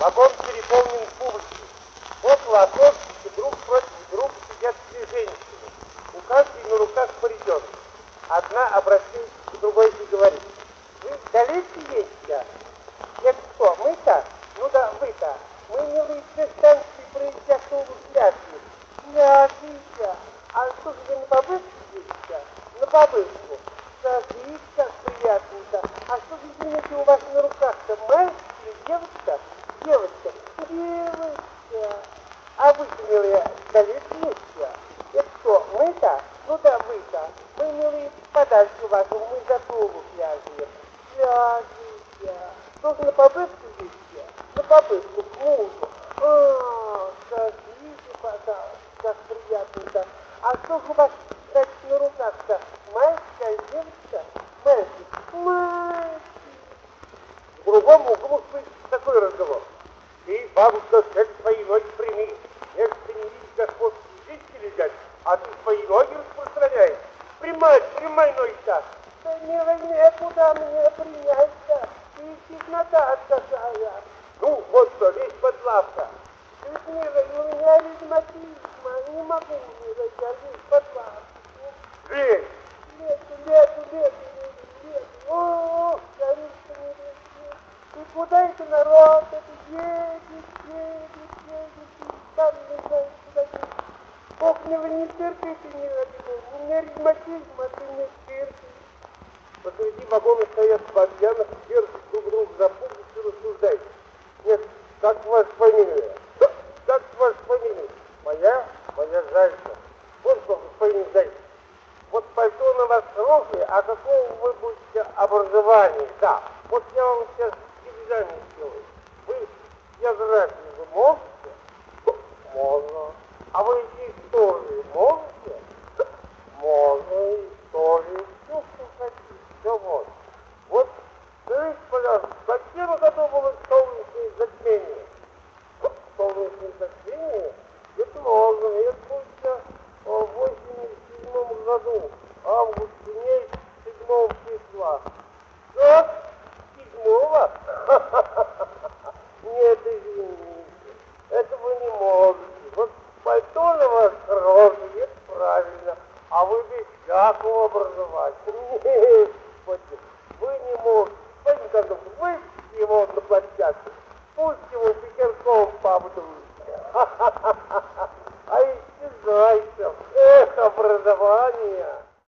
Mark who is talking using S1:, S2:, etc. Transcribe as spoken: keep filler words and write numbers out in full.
S1: Вагон переполнен публикой. Около окошечка друг против друга сидят две женщины. У каждой на руках по ребенку. Одна обращается к другой и говорит: вы далеки есть-то? Это кто, мы-то? Ну да, вы-то. Мы, милые, все станции проезжать автобус пляшли. Пляшите. А что же вы на бабышку едете? На бабышку. Смотрите, как приятно-то. А что же, извините, у вас на руках-то, мальчик или девочка? Девочка. Девочка. А вы, милые, далеки есть-то? Это кто, мы-то? Ну да, вы-то. Мы, милые, подальше вас, мы за тулу пляжем. Пляжите. Что же на бабышку едете? На бабышку, к мужу. А, скажите, пожалуйста, как приятно-то. А что же у вас, значит, на руках-то? Мальчик, а девочка? Мальчик. Мальчик. В другом углу слышится такой разговор. Ты, бабушка, как свои ноги прими. Если ты не видишь господские жители лежать, а ты свои ноги распространяешь. Примай, примай ноги-то. Да не возьми, куда мне принять-то? И теснота какая. Ну, вот что, лезь под лавка. Ведь, милый, у меня ревматизма, не могу, милый, я лезь под лавку. Лезь. Лезу, лезу, лезу, лезу, лезу. О, я лезу, не лезу. И куда это народ? Это едет, едет, едет. И сам не знаю, куда едет. Ох, милый, не терпите, милый, у меня ревматизм, а ты не терпишь. Посреди вагона стоят два пьяных, держат друг друга за пуговицу и рассуждают. Нет, как ваша фамилия? Как ваша фамилия? Моя? Моя Зайцева. Вот что, господин Зайцев. Вот пальто на вас хорошее, а какого вы будете образования? Да, вот я вам сейчас экзамен сделаю. Вы географию вы можете? Можно. А вы историю можете? Можно. Историю. Все, что хотите. Все вот. Вот, скажите, пожалуйста, в каком году было солнечное затмение? Солнечное затмение? Это можно. Это будет в восемьдесят седьмом году, август месяц, седьмого числа. Как? Седьмого? Нет, извините. Это вы не можете. Вот пальто на вас хорошее, это правильно. А вы без всякого образования. Нет, вы не можете. Пойдите, как вы его на площадке. Пусть его Петерковым побудует. А исчезайте. Эх, образование.